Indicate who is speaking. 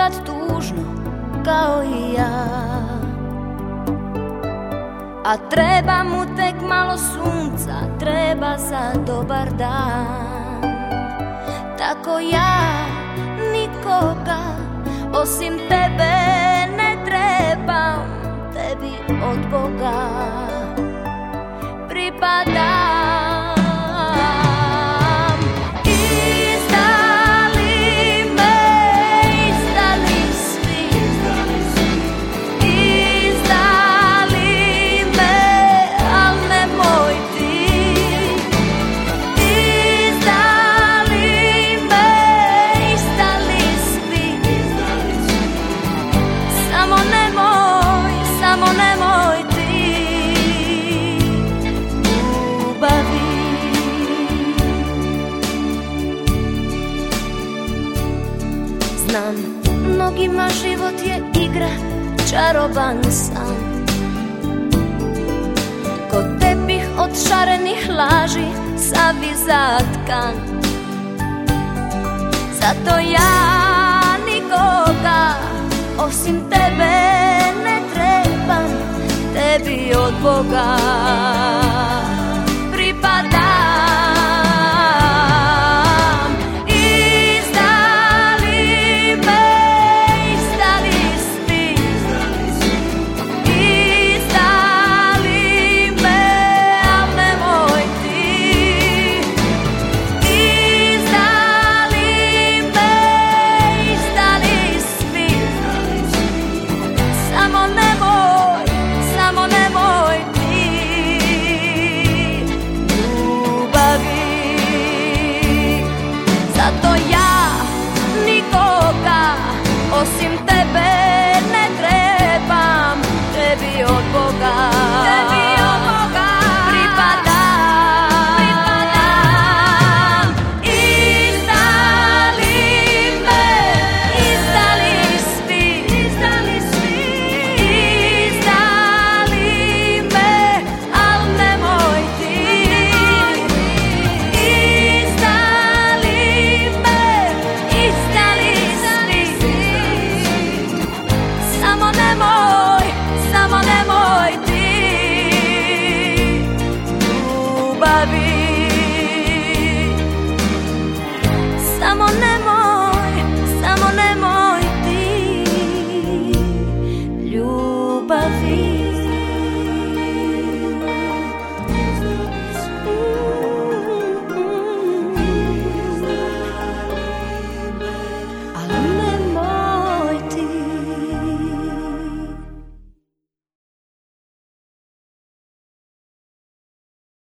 Speaker 1: ponekad tužno kao i ja, a treba mu tek malo sunca, treba za dobar dan. Tako ja nikoga osim tebe ne trebam, tebi od Boga pripadam. Izdali me, izdali svi, izdali me, al nemoj ti. Izdali me, izdali svi, samo nemoj ti. Znam, mnogima život je igra, čaroban san. Ko tepih od šarenih laži, sav je zatkan. Zato ja nikoga osim tebe ne trebam, tebi od Boga pripadam. Osim tebe ne trebam, tebi od Boga pripadam. Izdali me, izdali svi, izdali me, al nemoj ti. Izdali me, izdali svi, samo nemoj.